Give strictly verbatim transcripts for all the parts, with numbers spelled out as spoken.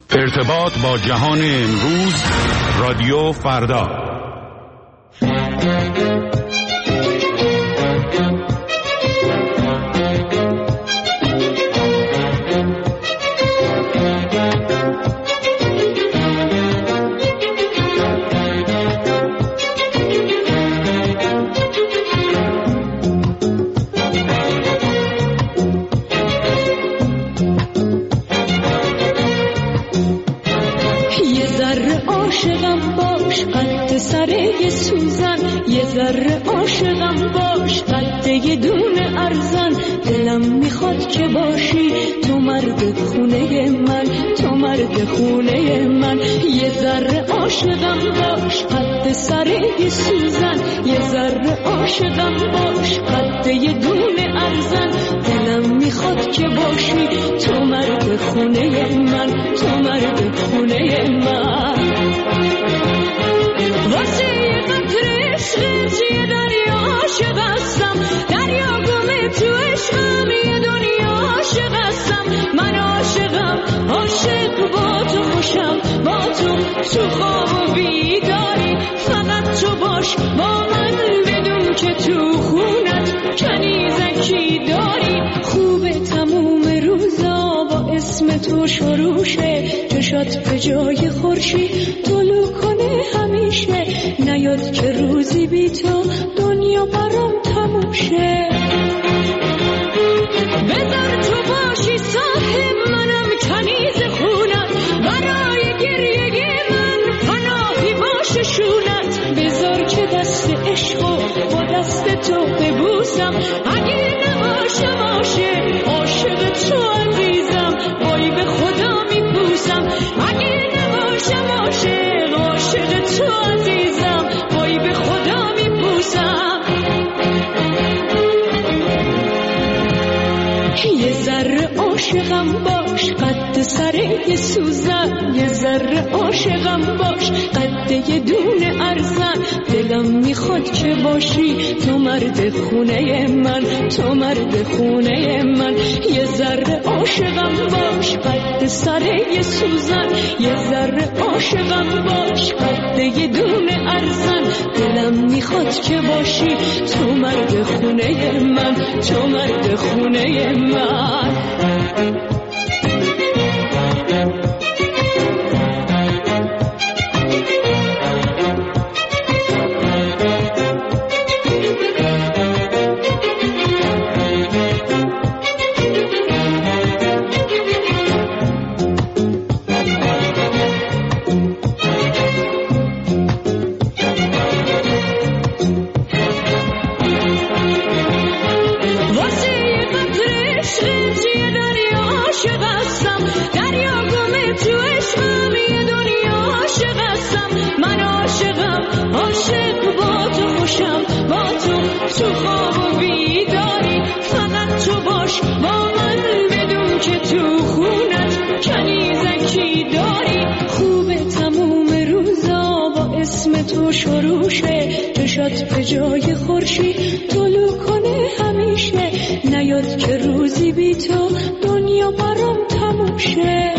ارتباط با جهان امروز، رادیو فردا. یه ذره عاشقم باش، قد یه دونه ارزن. دلم میخواد که باشی تو مرد خونه من، تو مرد خونه من. یه ذره عاشقم باش، قد سر یه سوزن. یه ذره عاشقم باش، قد یه دونه ارزن. دلم میخواد که باشی تو مرد خونه من، تو مرد خونه من. واسه یه دریا عاشق هستم، دریا گمه تو عشقم. یه دنیا عاشق هستم، من عاشقم، عاشق با تو خوشم، با تو تو خواب و بیداری. فقط تو باش با من، بدون که تو خونت کنیزکی داری. خوبه تموم روزا با اسم تو شروع شه، چشات به جای خورشید طلوع کنه همیشه. نیاد که روزی بی تو دنیا برام تموم شه. بذار تو باشی صاحب منم، کنیز خونت، برای گریه من پناهی باشه شونت. بذار که دست عشقو با دست تو ببوسم، اگه نباشم عاشق، عاشق تو عزیزم، وای به خدا میپوسم. اگه نباشم عاشق، عاشق تو عزیزم، وای به خدا میپوسم. یه ذره عاشقم باش، قد سر یه سوزن. یه ذره عاشقم باش، قد یه دونه ارزن. دلم میخواد که باشی تو مرد خونه من، تو مرد خونه من. یه ذره عاشقم باش، قد سر یه سوزن. یه ذره عاشقم باش، قد یه دونه ارزن. دلم میخواد که باشی تو مرد خونه من، تو مرد خونه من. تو خواب و بیداری. فقط تو باش با من، بدون که تو خونت کنیزکی داری. خوبه تموم روزا با اسم تو شروع شه، چشات به جای خورشید طلوع کنه همیشه. نیاد که روزی بی تو دنیا برام تموم شه.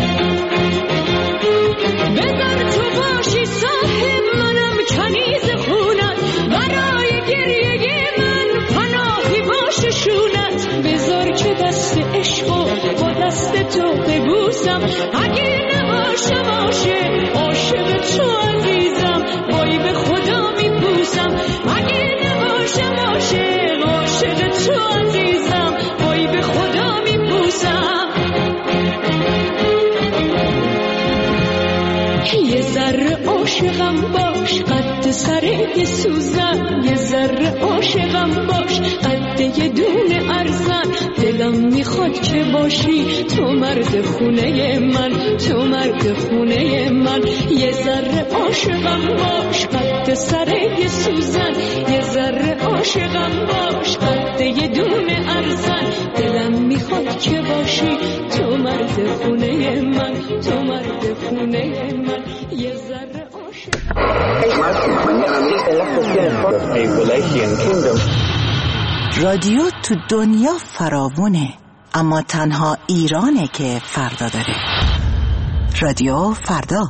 بذار تو باشی صاحب منم، کنیز خونت، برای گریه من پناهی باشه شونت. بذار که دست عشقو با دست تو ببوسم، اگه نباشم عاشق، عاشق تو عزیزم، وای به خدا میپوسم. اگه نباشم عاشق، عاشق تو عزیزم، وای به خدا میپوسم. یه ذره عاشقم باش، قد سر یه سوزن. یه ذره عاشقم باش، قد یه دونه ارزن. دلم میخواد که باشی تو مرد خونه من، تو مرد خونه من. یه ذره عاشقم باش، قد سر یه سوزن. یه ذره عاشقم باش، قد یه دونه ارزن. دلم میخواد که باشی تو مرد خونه من، تو مرد خونه من. یه ذره عاشق. رادیو تو دنیا فراوونه، اما تنها ایرانه که فردا داره. رادیو فردا.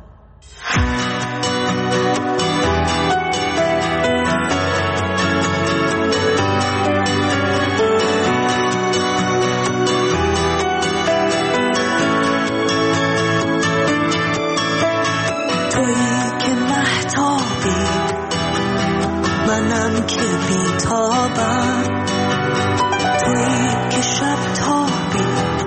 تویی که مهتابی، منم که بیتابم. تویی که شب تابی،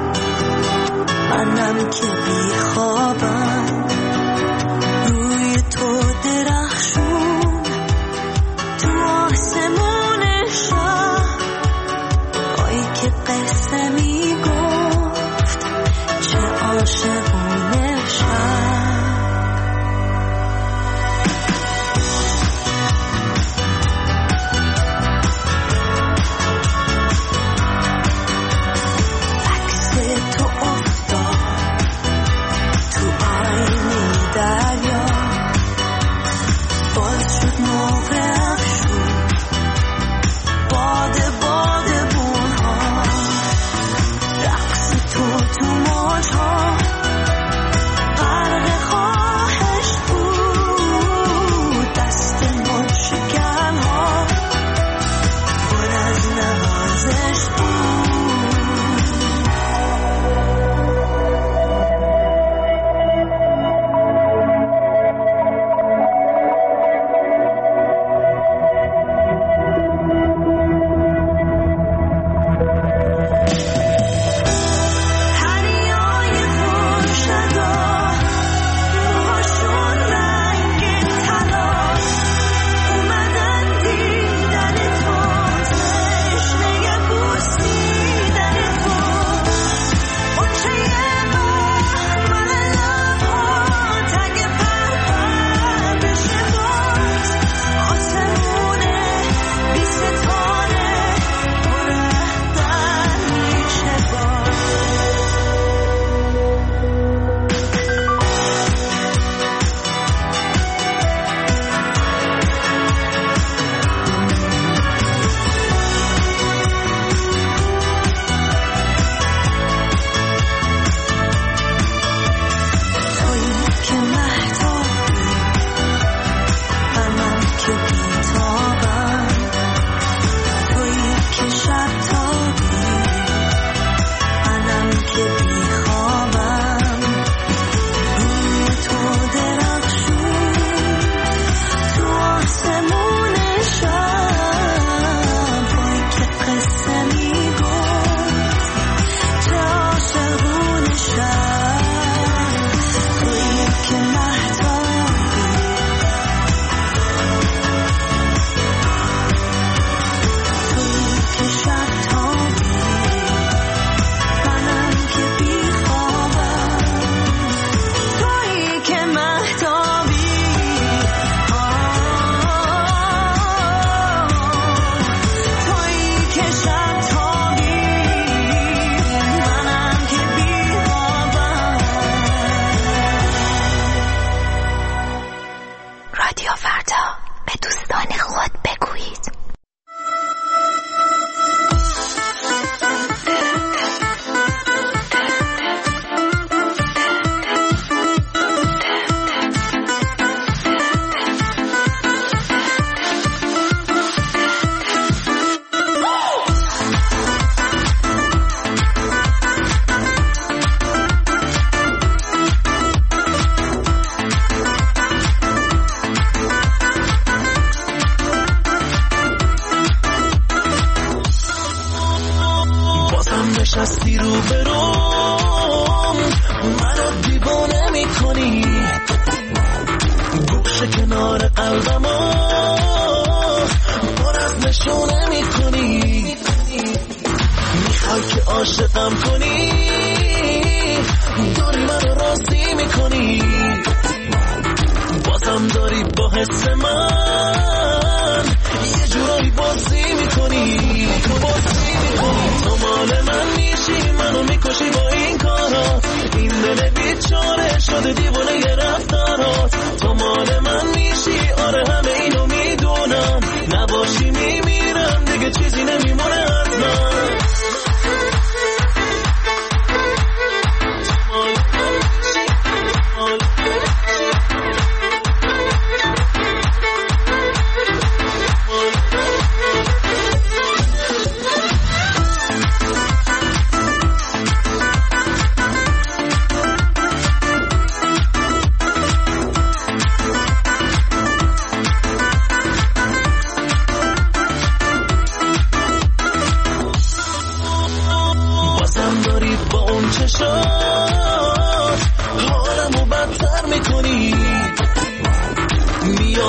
منم که بیخوابم. روی تو درخشون تو آسمون شب، آی که قصه میگفت چه عاشقونه شب. نشستی رو بروم، منو دیوانه میکنی، گوشه کنار قلبمو پر از نشونه میکنی. میخوای که عاشقم کنی، داری منو راضی میکنی، بازم داری با حس من یه جورایی بازی میکنی. تو مال من میشی، منو میکشی با این کارا، این دل بیچاره شده دیوانه ی رفتارات. تو مال من میشی، آره همه اینو میدونم، نباشی میمیرم دیگه چیزی نمیمونه از من.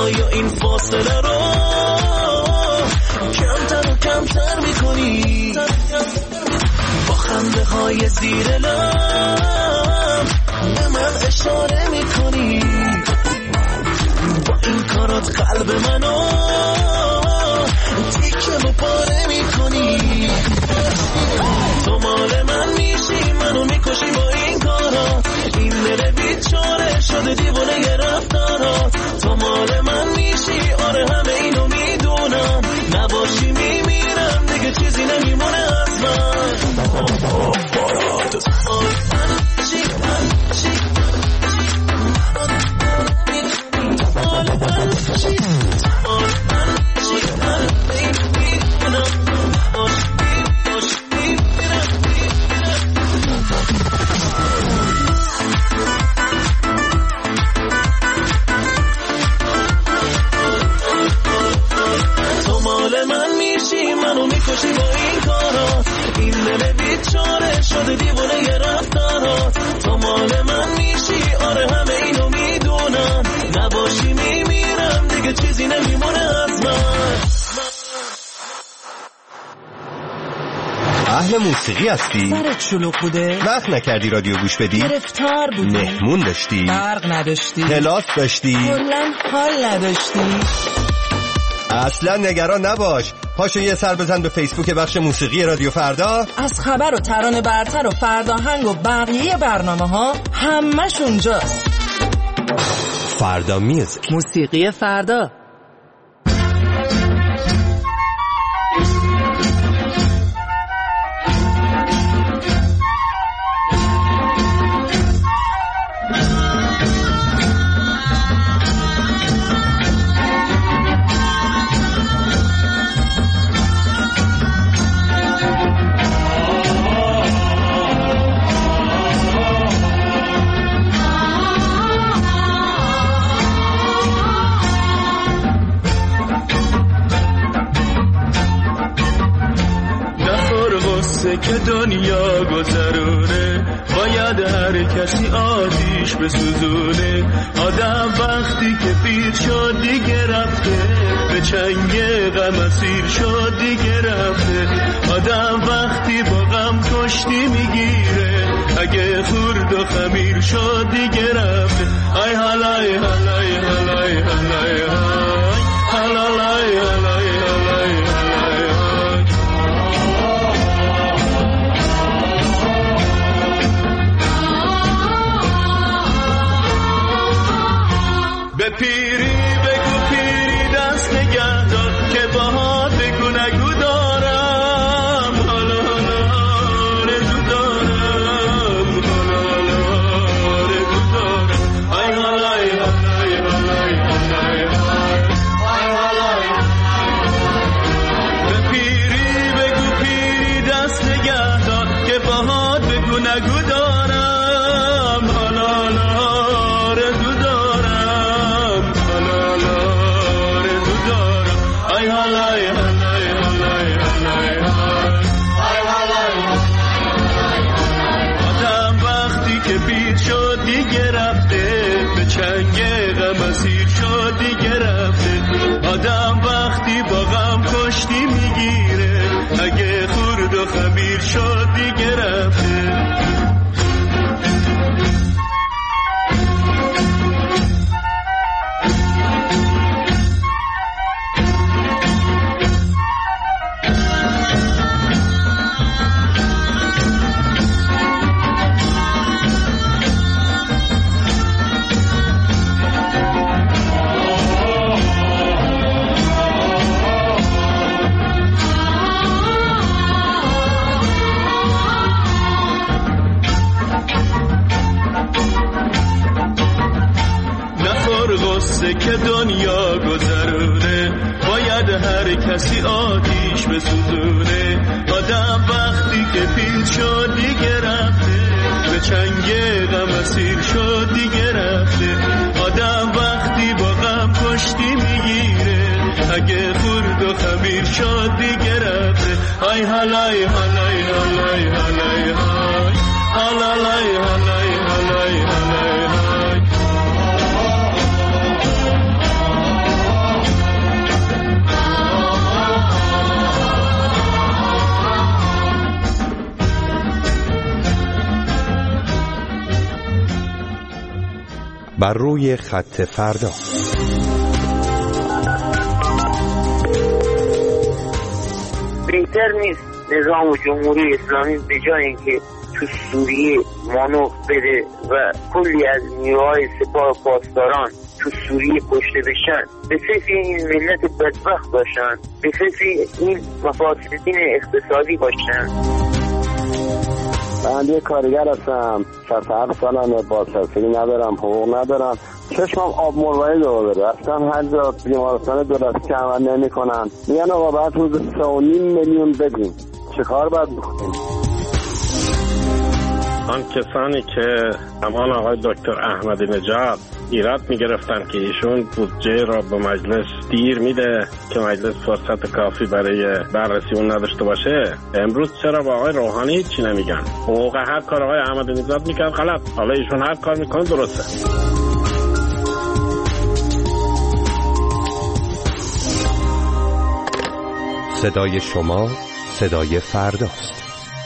آیا این فاصله رو کمتر و کمتر میکنی؟ با خنده های زیر لب به من اشاره میکنی، با این کارات قلب منو تیکه و پاره میکنی. تو مال من میشی، منو میکشی با این کارا، این دل بیچاره شده دیوانه ی رفتارات. تو مال من میشی، آره همه اینو میدونم، نباشی میمیرم دیگه چیزی نمیمونه از من. بارات میکشی با این کارا، این دل بیچاره شده دیوانه ی رفتارات. تو مال من میشی، آره همه اینو میدونم، نباشی میمیرم دیگه چیزی نمیمونه از من. اهل موسیقی هستی؟ سرت شلوغ بوده؟ وقت نکردی رادیو گوش بدی؟ گرفتار بودی؟ مهمون داشتی؟ برق نداشتی؟ کلاس داشتی؟ کلاً حال نداشتی؟ اصلا نگران نباش، پاشو یه سر بزن به فیسبوک بخش موسیقی رادیو فردا. از خبر و ترانه برتر و فرداهنگ و بقیه برنامه ها همش اونجاست. فردا میوزیک، موسیقی فردا. که دنیا گذرونه، باید هر کسی آتیش بسوزونه. آدم وقتی که پیر شد دیگه رفته، به چنگ غم اسیر شد دیگه رفته. آدم وقتی با غم کشتی میگیره، اگه خورد و خمیر شد دیگه رفته. ای حالای حالای حالای حالای حالای حالای به پیری بگو پیری دست نگه دار، که باهات بگو نگو دارم، حالا حالا رزو دارم، حالا حالا رزو دارم. ای حالای حالای حالای حالای حالای. به پیری بگو پیری دست نگه دار، که باهات بگو نگو دارم، حالا حالا رزو دارم. آدم وقتی که بید شد دیگه رفته، به چنگ غم اسیر شد دیگه رفته. آدم وقتی با غم کشتی میگیره، اگه خورد و خمیر شد دیگه رفته. که دنیا گذرونه، باید هر کسی آتیش بسوزونه. آدم وقتی که پیر شد دیگه رفته، به چنگ غم اسیر شد دیگه رفته. آدم وقتی با غم کشتی میگیره، اگه خورد و خمیر شد دیگه رفته. ای حالای حالای حالای حالای حالای حالای حالای حالای. بر روی خط فردا. بهتر نیست نظام جمهوری اسلامی به جای اینکه تو سوریه مانور بده و کلی از نیروهای سپاه پاسداران تو سوریه کشته بشن، به فکر این ملت بدبخت باشن، به فکر این مفاسدین اقتصادی باشن. من یه کارگر هستم، شصت و هفت سالمه، بازنشستگی ندارم، حقوق ندارم، چشمم آب مروارید رو بده. رفتم هر جا بیمارستان دولتی که عمل نمی کنن، میگن آقا باید روز سه و نیم میلیون بدیم. چه کار باید بکنیم؟ آن کسانی که همان آقای دکتر احمدی نژاد ایراد میگرفتن که ایشون بودجه را به مجلس دیر میده که مجلس فرصت کافی برای بررسی اون نداشته باشه، امروز چرا با آقای روحانی چی نمیگن؟ موقع هر کار آقای احمدی نژاد میکرد غلط، حالا ایشون هر کار میکنه درسته. صدای شما صدای فرداست.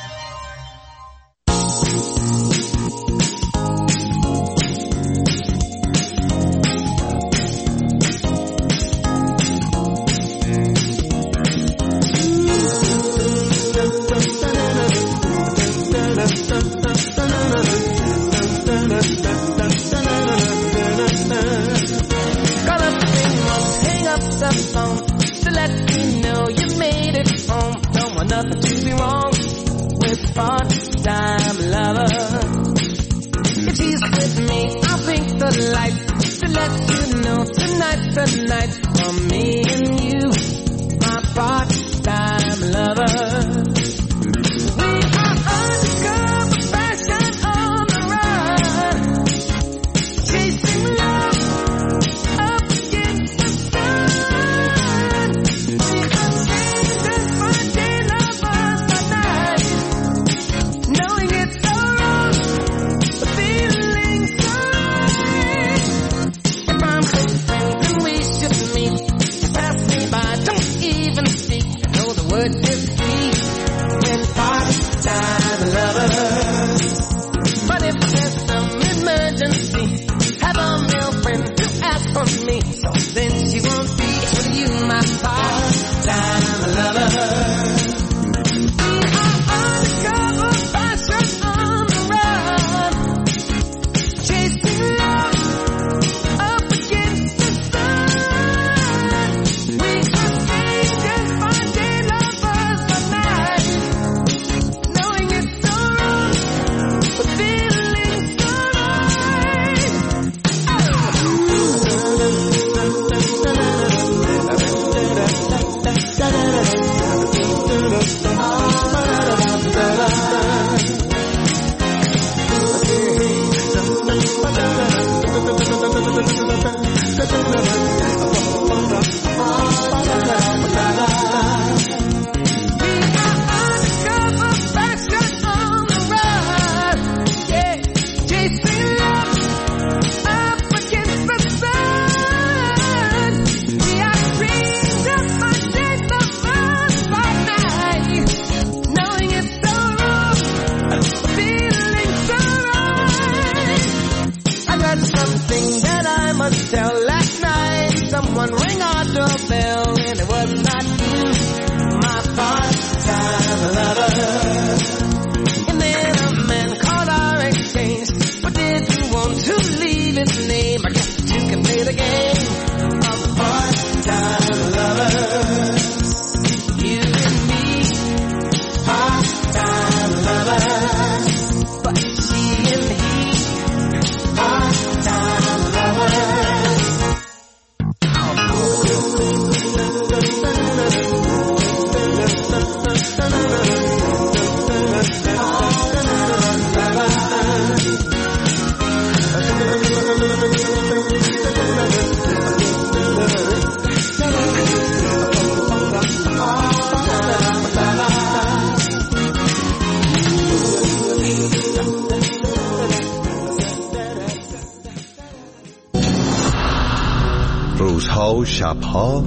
روزها و شبها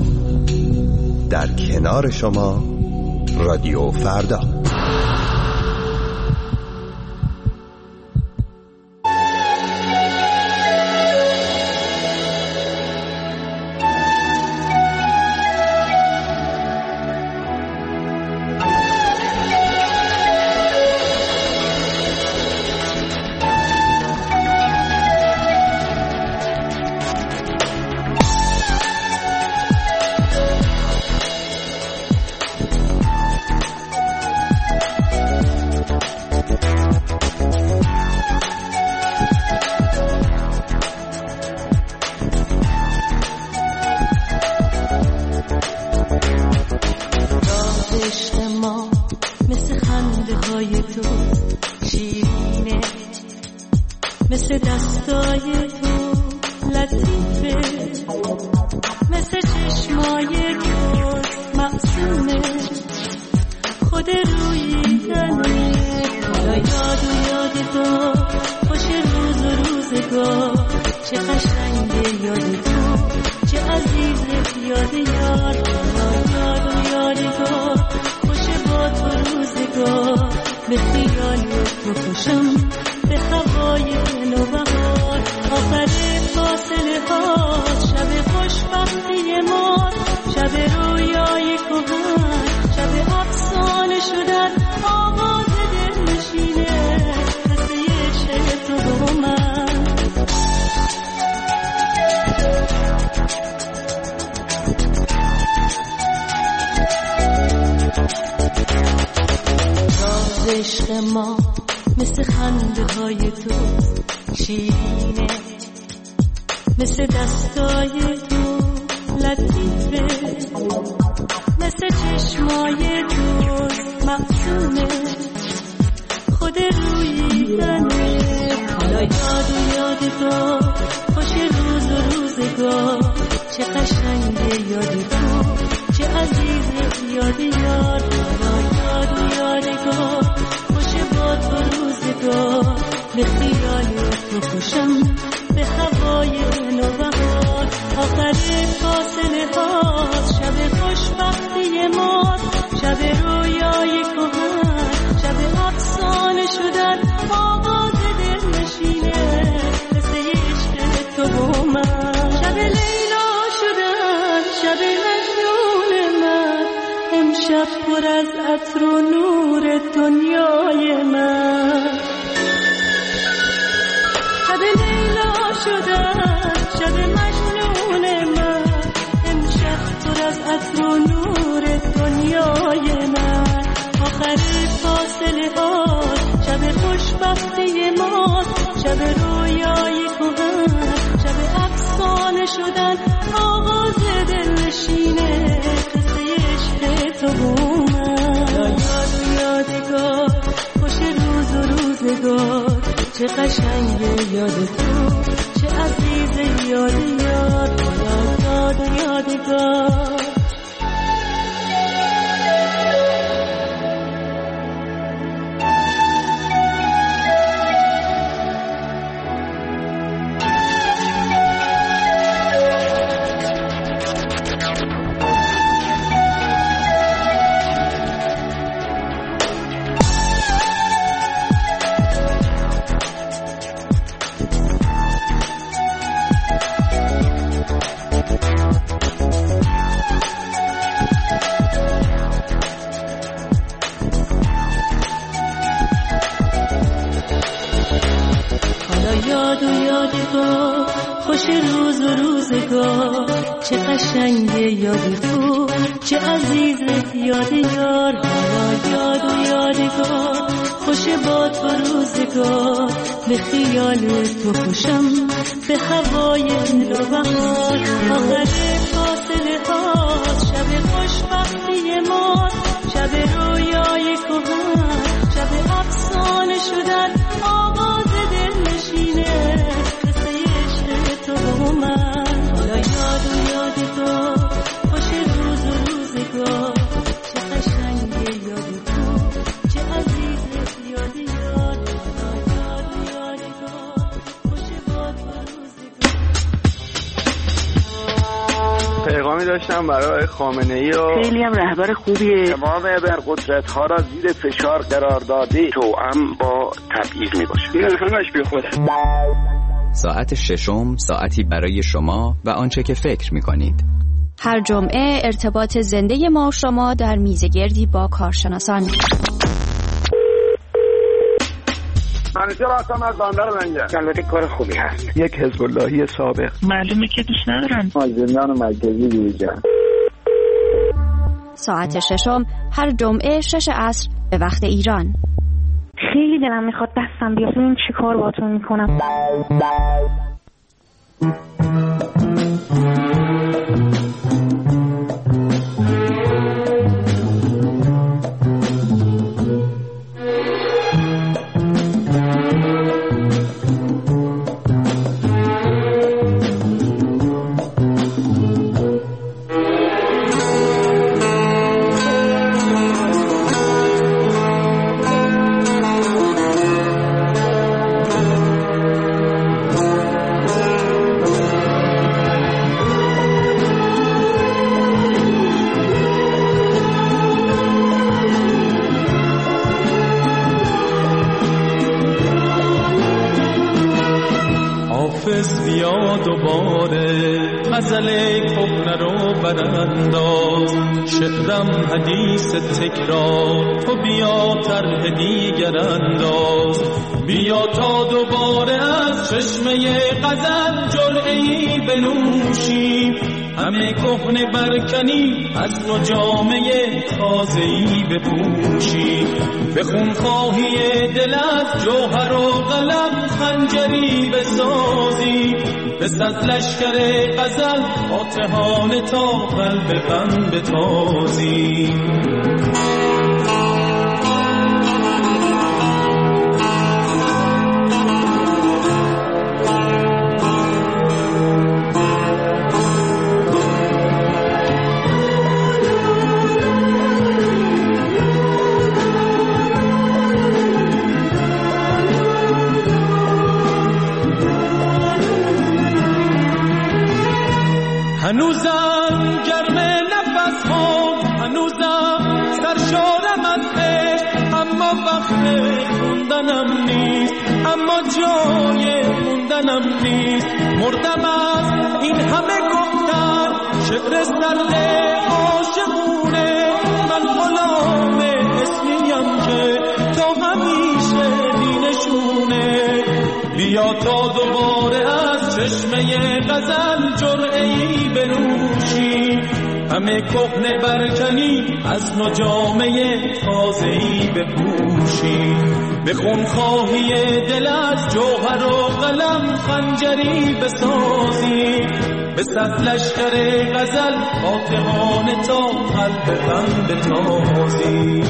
در کنار شما رادیو فردا. مثل دستای تو لطیفه، مثل چشمای تو معصومه، خود روییدنه. حالا یاد و یادگار خوش روز و روزگار، چه قشنگه یاد تو، چه عزیزه یاد یار. حالا یاد و یادگار خوش با تو روزگار، به خیال تو خوشم به هوای نوبهار. آخر فاصله ها شب خوشبختی ما، شب رویای کهن، شب افسانه شدن آواز دل نشینه، قصه عشق تو با من. راز عشق ما مثل خنده های تو شیرینه، مثل دستای تو لطیفه، مثل چشمای تو معصومه، خود روییدنه. حالا یاد و یادگار خوش روز و روزگار، چه قشنگه یاد تو، چه عزیزه یاد یار. حالا یاد و یادگار خوش با تو روزگار، به خیال تو خوشم به هوای نوبهار. آخر فاصله ها شب خوشبختی ما، شب رویای کهن، شب افسانه شدن آواز دل نشینه، قصه عشق تو با من. شب لیلا شدن، شب مجنون من، امشب پر از عطر و نور دنیای من. شب لیلا شدن، شب مجنون من، امشب پر از عطر و نور دنیای من. آخر فاصله ها شب خوشبختی ما، شب رویای کهن، شب افسانه شدن آواز دل نشینه، قصه عشق تو با من. یاد و یادگار خوش روز و روزگار، چه قشنگه یاد تو، چه عزیزه یاد یار. یاد و یادگار خوش روز و روزگار، چه قشنگه یاد تو، چه عزیزت یاد یار. حالا یاد و یادگار خوش با تو روزگار، به خیال تو خوشم به هوای نوبهار. آخر فاصله ها شب خوشبختی ما، شب رویای کهن، شب افسانه شدن آواز دل نشینه، تو با من. حالا یاد و یادگار خوش روز و روزگار، چه قشنگه یاد تو، چه عزیزت یاد یار. حالا یاد و یادگار خوش با تو روزگار. پیغامی داشتم برای خامنه‌ای و خیلی هم رهبر خوبیه. تمام ابرقدرت ها را زیر فشار قرار داده، توأم با تبعیض می باشه. این همش بی خوده. ساعت ششم، ساعتی برای شما و آنچه که فکر می‌کنید. هر جمعه ارتباط زنده ما و شما در میزگردی با کارشناسان. منیجر هستم از بندر لنگر. البته کار خوبی هست. یک حزب اللهی سابق. معلومه که دوست ندارن. از زندان مرکزی بیرون. ساعت ششم هر جمعه شش عصر به وقت ایران. خیلی دلم میخواد دستم بیاد، این چی کار باهاتون میکنم. حافظ بیا دوباره غزل کهنه رو برانداز، شعرم حدیث تکرار، تو بیا طرح دیگر انداز. بیا تا دوباره از چشمه غزل جرعه‌ای بنوشیم، همه کهنه برکنی از نو جامه تازه‌ای بپوشی. به خونخواهی دل از جوهر و قلم خنجری بسازی، بس از لشکر غزل فاتحانه تا قلب غم بتازی. هنوزم گرم نفس ها، هنوزم سرشارم از عشق، اما وقت موندنم نیست، اما جای موندنم نیست. مردم از این همه گفتن، شعر سرد عاشقونه، من غلام اسمیم که تا همیشه دینشونه. بیا تا دوباره از چشمه غزل جرعه‌ای بنوشی، همه کهنه برکنی از نو جامه تازه‌ای بپوشی. به خونخواهی دل از جوهر و قلم خنجری بسازی، به صد لشکر غزل فاتحانه تا قلب غم بتازی.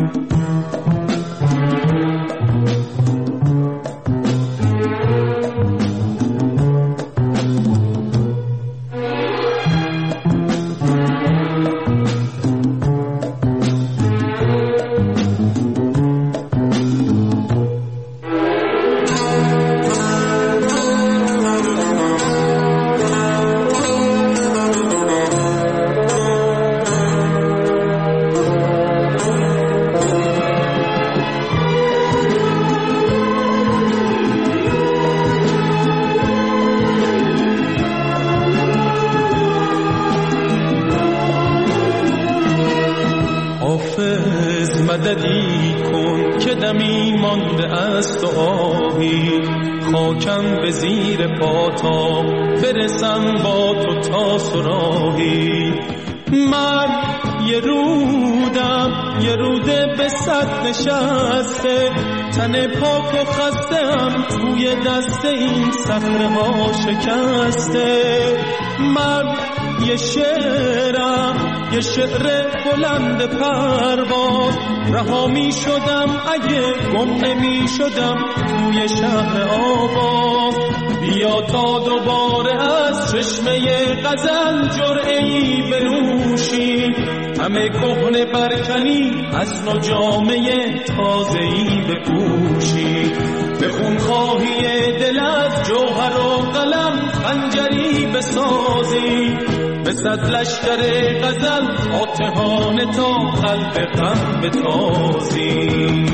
مددی کن که دمی مانده از تو آهی، خاکم به زیر پاتا برسم با تو تا سراهی. من یه رودم یه روده به صد نشسته، تن پاک و خستم توی دست این صخره ها شکسته. من یه شعرم یه شعر بلند پرواز، رها می شدم اگه گم نمی شدم توی شهر آواز. بیا تا دوباره از چشمه غزل جرعه‌ای بنوشی، همه کهنه برکنی از نو جامه تازه‌ای بپوشی. به خونخواهی دل از جوهر و قلم خنجری بسازی، به صد لشکر غزل فاتحانه تا قلب غم بتازی.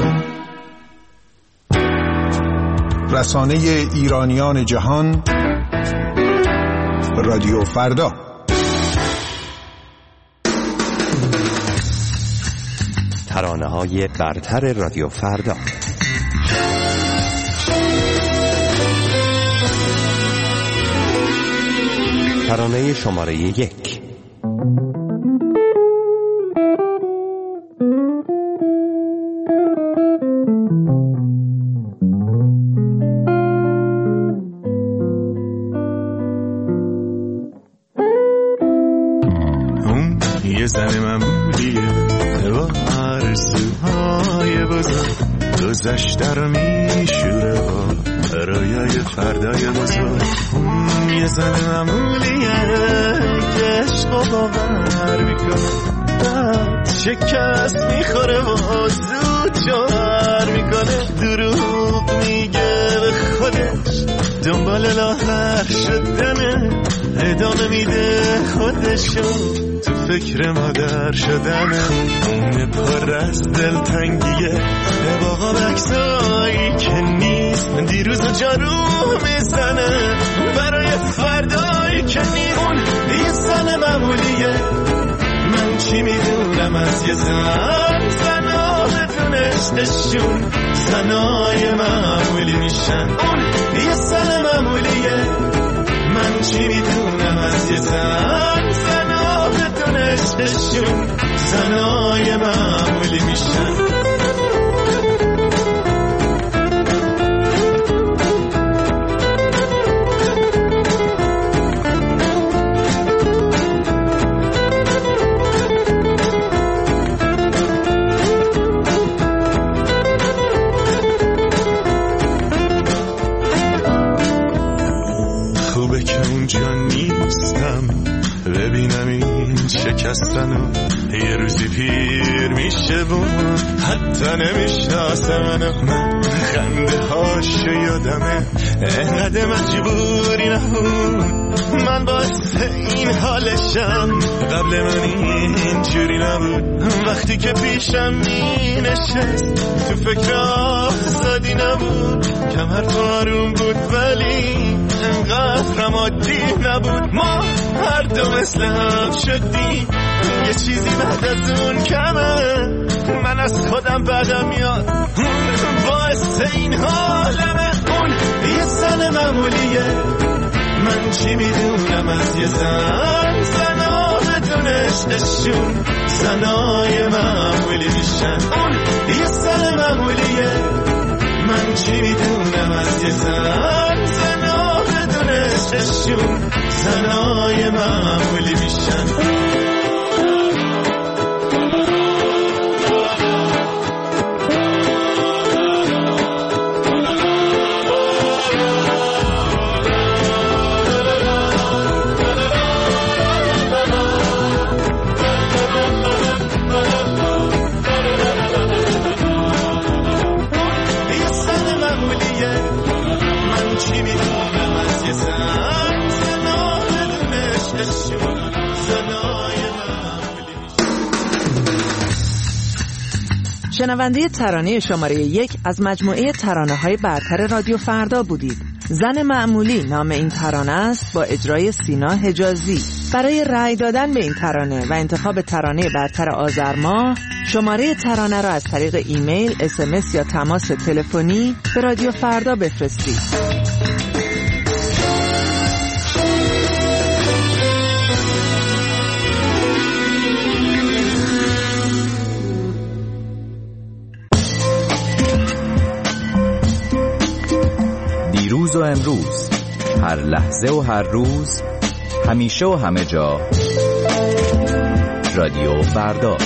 رسانه ایرانیان جهان، رادیو فردا. ترانه‌های برتر رادیو فردا. ترانه شماره یک. اون یه زن معمولیه با آرزوهای بزرگ، گذشته رو میشوره با رویای فردای بزرگ. اون یه زن معمولیه که عشق و باور میکنه، بعد شکست میخوره و زود جوهر میکنه. دروغ میگه به خودش، دنبال لاغر شدنه، ادامه میده خودشو تو فکر مادر شدنه. اون پر از دلتنگیه با بکسایی که نیست، دیروز جارو میزنه. از یه زن زنا بدون عشقشون زنای معمولی میشن. اون یه زن معمولیه، من چی میدونم از یه زن زنا بدون عشقشون زنای معمولی میشن. ببینم این شکستنو یه روزی پیر میشه و حتی نمیشناسه منو. من خنده هاشو یادمه انقدر مجبوری نبود، من باعث این حالشم. قبل من اینجوری نبود، وقتی که پیشم می نشست تو فکر آزادی نبود. کمر تو آروم بود ولی انقدر عادی نبود. ما هر دو مثل هم شدیم، یه چیزی بعد از اون کمه. من از خودم بدم میاد، باعث این حالمه. اون یه زن معمولیه، من چی میدونم از یه زن زنا بدون عشقشون زنای معمولی میشن. اون یه زن معمولیه، من چی میدونم از یه زن زنا بدون عشقشون زنای معمولی میشن. شنونده ترانه شماره یک از مجموعه ترانه‌های برتر رادیو فردا بودید. زن معمولی نام این ترانه است با اجرای سینا حجازی. برای رأی دادن به این ترانه و انتخاب ترانه برتر آذر ماه، شماره ترانه را از طریق ایمیل، اس ام اس یا تماس تلفنی به رادیو فردا بفرستید. دیروز و امروز، هر لحظه و هر روز، همیشه و همه جا، رادیو فردا.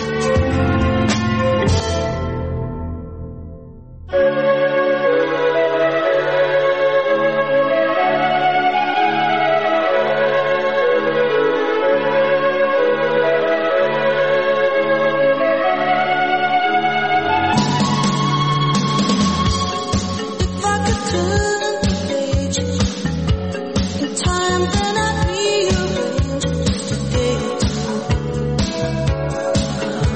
Time then I rearrange today.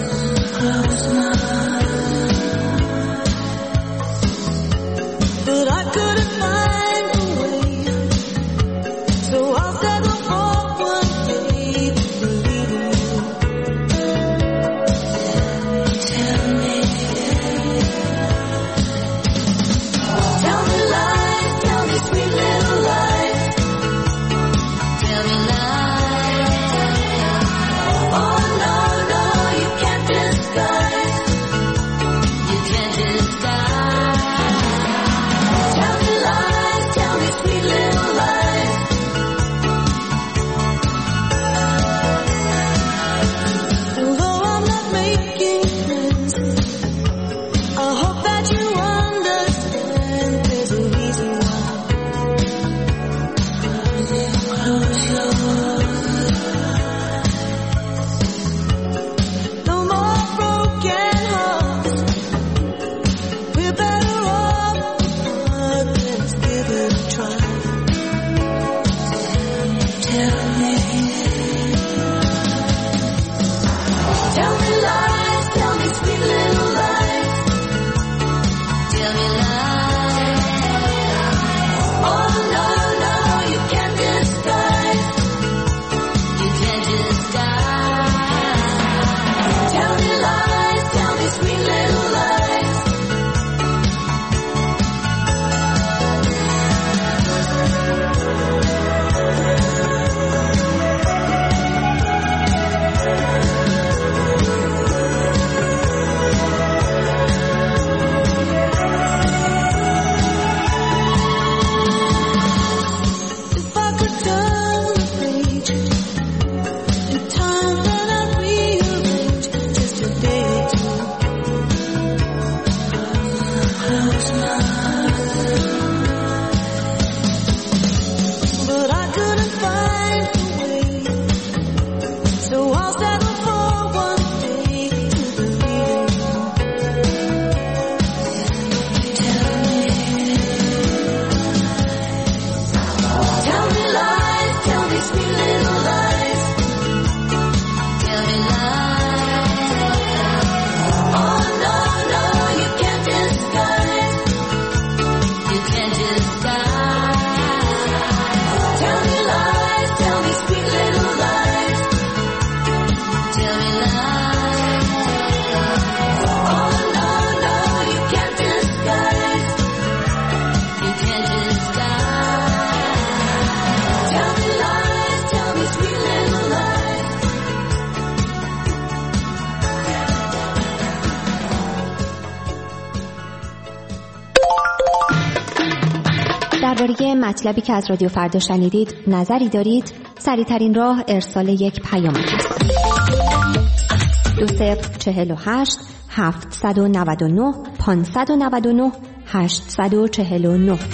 مطلبی که از رادیو فردا شنیدید نظری دارید؟ سریع‌ترین راه ارسال یک پیام است. دو صفر چهل و هشت هفتصد و نود و نه پانصد و نود و نه هشتصد و چهل و نه.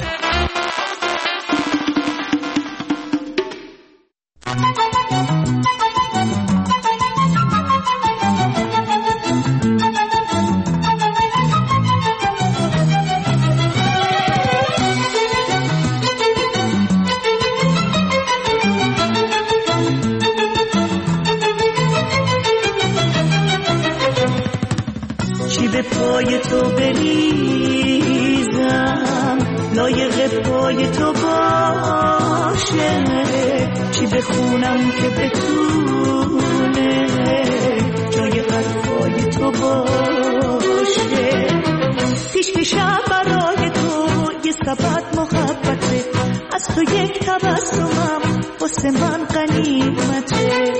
پای تو بریزم لایق پای تو باشه، چی بخونم که بتونه جای حرفای تو باشه. پیش پیشم برای تو یه سبد محبته، از تو یک تبسمم واسه من غنیمته.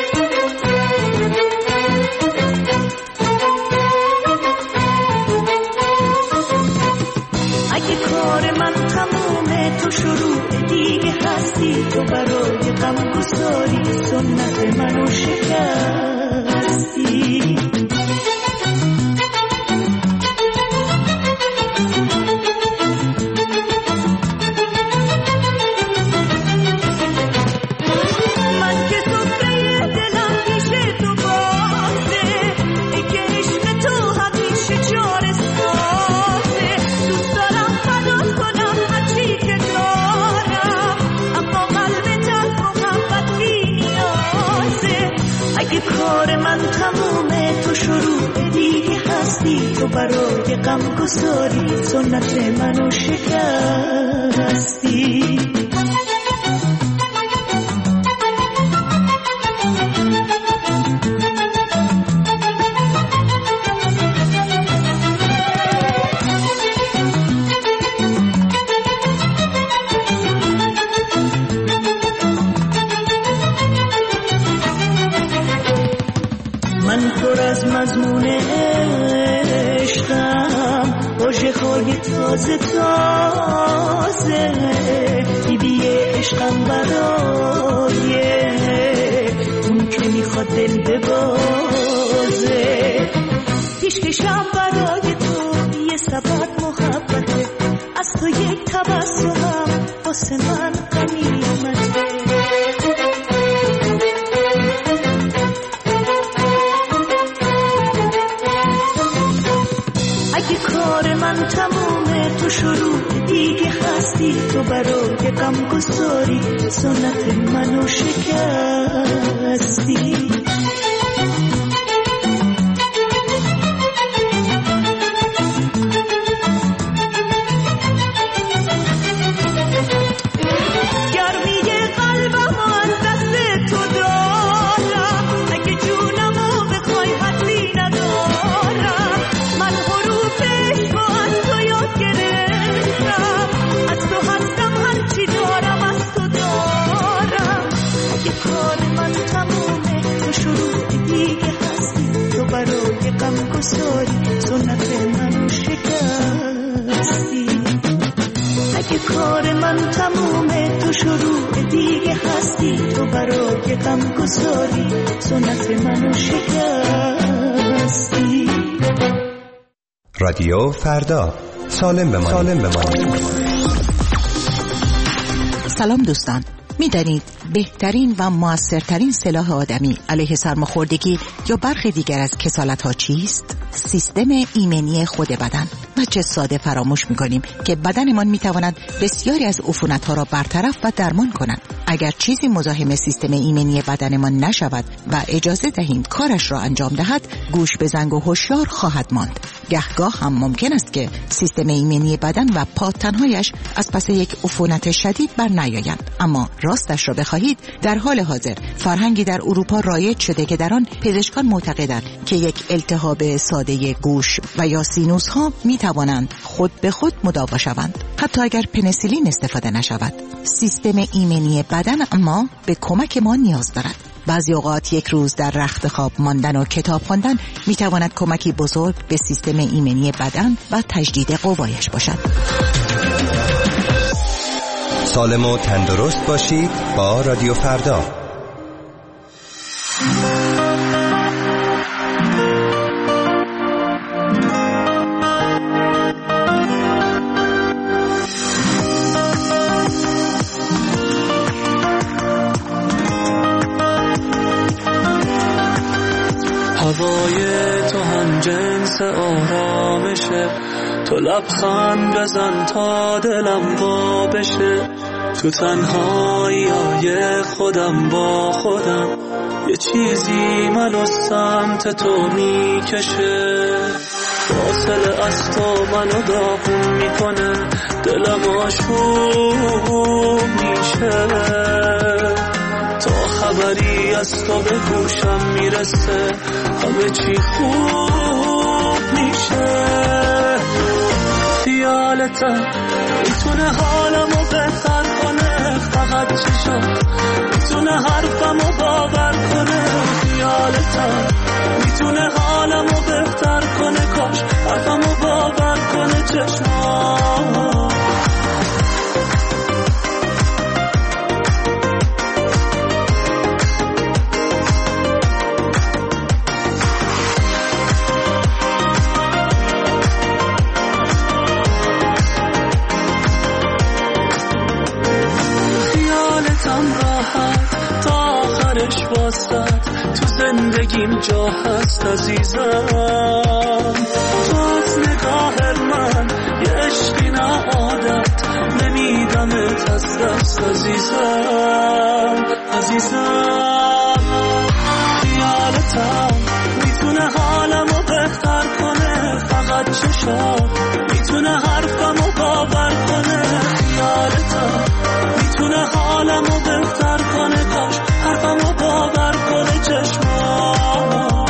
تو شروع دیگه هستی، تو برای غم گساری سنت منو شکستی. تو برای غم گساری سنت منو شکستی. من پر از مضمون باشه خواهی تازه تازه بیبی عشقم برای اون که میخواد دل ببازه. پیش پیشم برای تو یه سبد محبته، از تو یک تبسمم واسه من غنیمته. کار من تمومه تو شروع دیگه هستی، تو برای غم گساری سنت منو شکستی. سنت منو شکستی. اگه کار من تمومه تو شروع دیگه هستی، تو برای غم گساری سنت منو شکستی. رادیو فردا، سالم بمانید. سالم بمانید. سلام دوستان، می‌دانید بهترین و موثرترین سلاح آدمی علیه سرماخوردگی یا برخی دیگر از کسالت‌ها چیست؟ سیستم ایمنی خود بدن. و چه ساده فراموش می‌کنیم که بدنمان می‌تواند بسیاری از عفونت‌ها را برطرف و درمان کند. اگر چیزی مزاحم سیستم ایمنی بدنمان نشود و اجازه دهیم کارش را انجام دهد، گوش به زنگ و هوشیار خواهد ماند. گهگاه هم ممکن است که سیستم ایمنی بدن و پادتن‌هایش از پس یک عفونت شدید بر نیایند. اما راستش را بخواهید، در حال حاضر فرهنگی در اروپا رایج شده که در آن پزشکان معتقدند که یک التهاب ساده گوش و یا سینوس ها می توانند خود به خود مداوا شوند، حتی اگر پنیسیلین استفاده نشود. سیستم ایمنی بدن اما به کمک ما نیاز دارد. بعضی اوقات یک روز در رخت خواب ماندن و کتاب خواندن می تواند کمکی بزرگ به سیستم ایمنی بدن و تجدید قوایش باشد. سالم و تندرست باشید با رادیو فردا. هوای تو هم جنس آرامشه، تو لبخند بزن تا دلم وا بشه، تو تنهایی های خودم با خودم یه چیزی منو سمت تو میکشه، فاصله از تو منو داغون میکنه، دلم آشوب میشه، تا خبری از تو به گوشم میرسه همه چی خوب میشه، خیالتم میتونه حالمو بهتر کنه، فقط چشات میتونه حرفمو باور کنه، خیالتم میتونه حالمو بهتر کنه، کاش حرفمو باور کنه چشمات. تو زندگیم جا هست عزیزم، تو از نگاه من یه عشقی نه عادت، نمیدمت از دست عزیزم عزیزم، خیالتم میتونه حالمو بهتر کنه، فقط چشات میتونه حرفمو باور کنه، خیالتم میتونه حالمو بهتر کنه، کاش حرفمو باور کنه چشمات.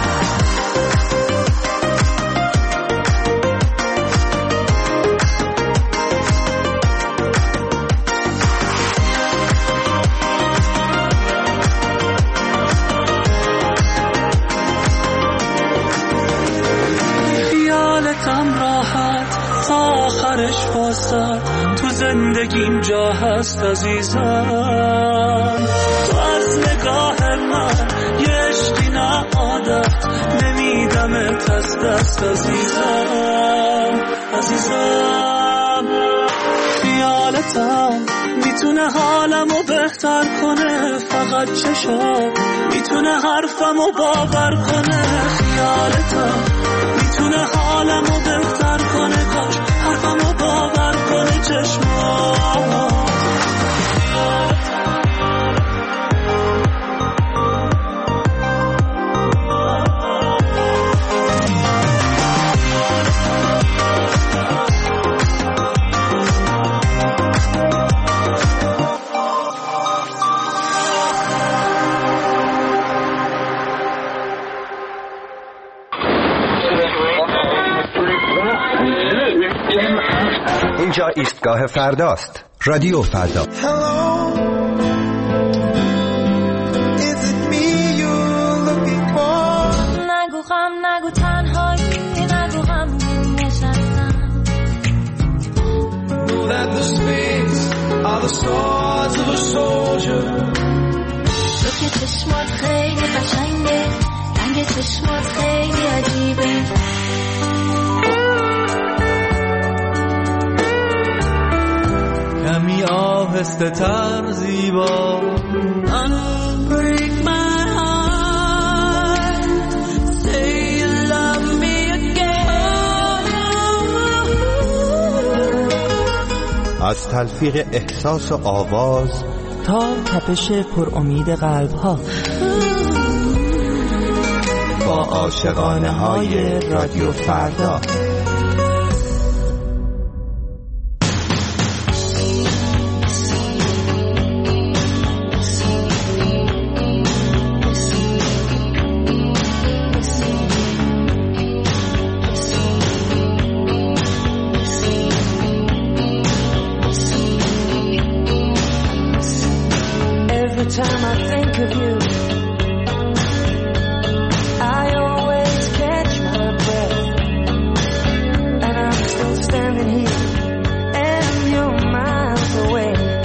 خیالتم راحت آخرش واسه تو زندگیم جا هست عزیزم، تو از نگاه من یه عشقی نه عادت، نمیدمت از دست عزیزم عزیزم، خیالتم میتونه حالمو بهتر کنه، فقط چشات میتونه حرفمو باور کنه، خیالتم میتونه حالمو بهتر کنه، کاش حرفمو باور کنه چشمات. اینجا ایستگاه فرداست، رادیو فردا. نگو غم نگو تنهایی، نگو غم نشستم. Know that the spades are the swords of a soldier. تو که چشمات خیلی قشنگه، رنگ چشمات خیلی عجیبه، کمی آهسته تر زیبا. Unbreak my heart, say you love me again. از تلفیق احساس و آواز تا تپش پر امید قلب ها، با عاشقانه های رادیو فردا. Time I think of you, I always catch my breath, and I'm still standing here, and you're miles away.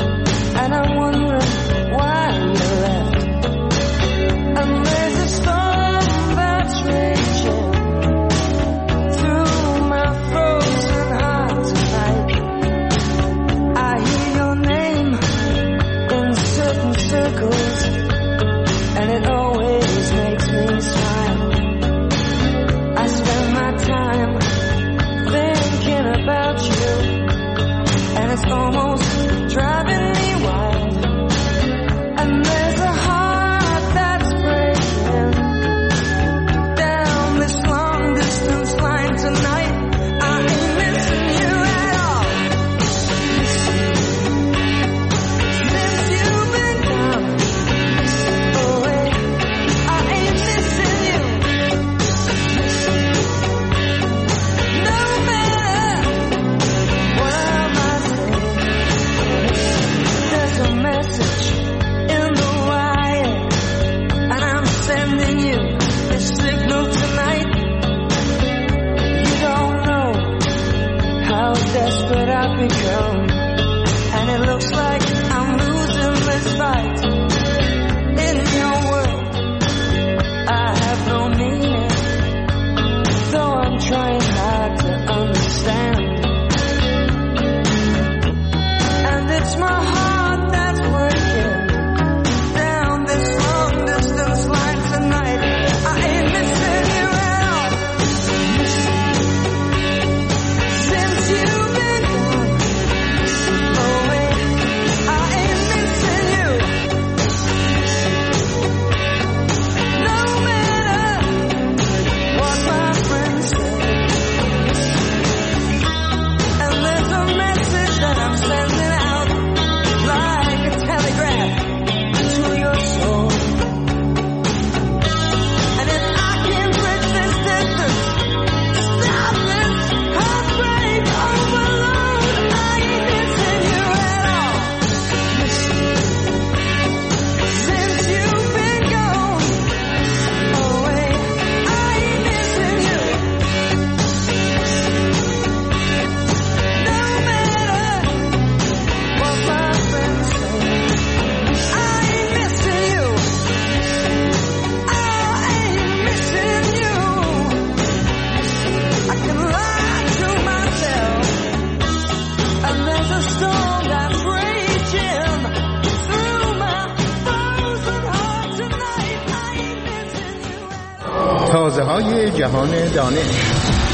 سازه‌های جهان دانش.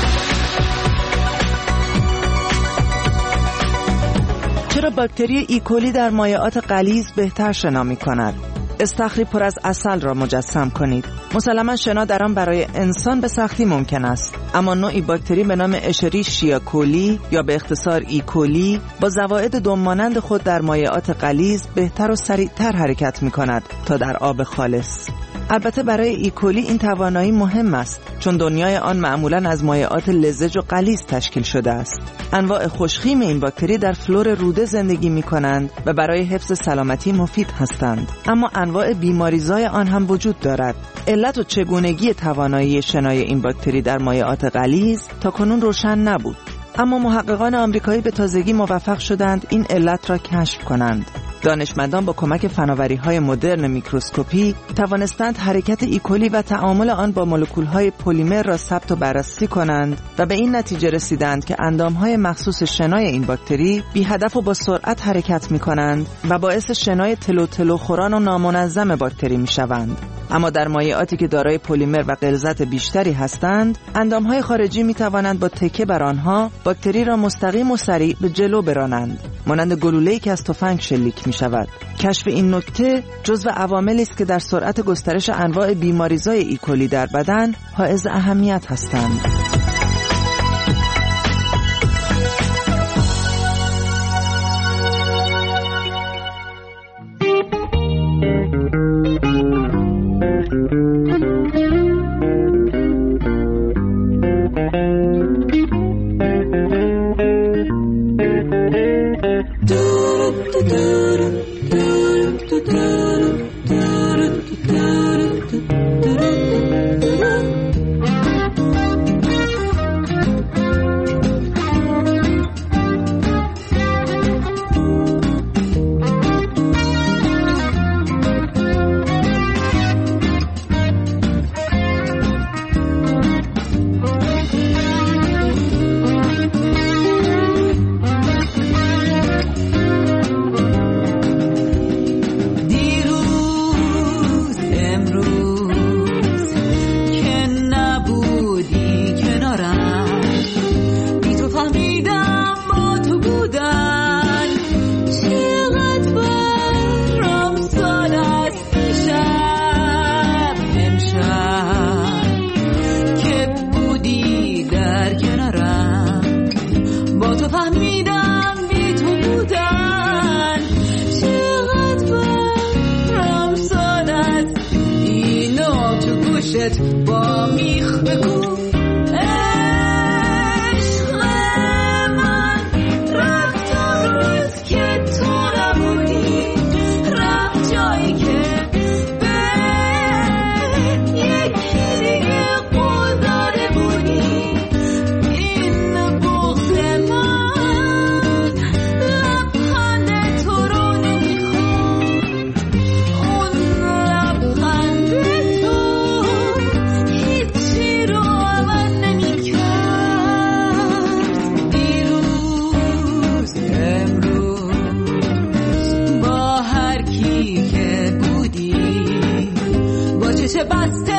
چرا باکتری ایکولی در مایعات غلیظ بهتر شنا می‌کند؟ استخری پر از عسل را مجسم کنید. مسلماً شنا در آن برای انسان به سختی ممکن است، اما نوعی باکتری به نام اشریشیا کولی یا به اختصار ایکولی با زوائد دممانند خود در مایعات غلیظ بهتر و سریعتر حرکت می‌کند تا در آب خالص. البته برای ایکولی این توانایی مهم است، چون دنیای آن معمولاً از مایعات لزج و غلیظ تشکیل شده است. انواع خوشخیم این باکتری در فلور روده زندگی می‌کنند و برای حفظ سلامتی مفید هستند، اما انواع بیماریزای آن هم وجود دارد. علت و چگونگی توانایی شنای این باکتری در مایعات غلیظ تاکنون روشن نبود، اما محققان آمریکایی به تازگی موفق شدند این علت را کشف کنند. دانشمندان با کمک فناوری‌های مدرن میکروسکوپی توانستند حرکت ایکولی و تعامل آن با مولکول‌های پلیمر را ثبت و بررسی کنند و به این نتیجه رسیدند که اندام‌های مخصوص شنای این باکتری بی هدف و با سرعت حرکت می‌کنند و باعث شنای تلو تلو خوران و نامنظم باکتری می‌شوند. اما در مایعاتی که دارای پلیمر و غلظت بیشتری هستند، اندام‌های خارجی می‌توانند با تکیه بر آنها باکتری را مستقیم و سریع به جلو برانند، مانند گلوله‌ای که از تفنگ شلیک می‌شود. کشف این نکته جزو عواملی است که در سرعت گسترش انواع بیماریزای ایکولی در بدن حائز اهمیت هستند. با میخ بگو عشق من رفت روز که تو نبودی، رفت جایی که به یکی دیگه قول داده بودی. این بغض من لبخند تو رو نمیخواد، اون لبخند چه بسته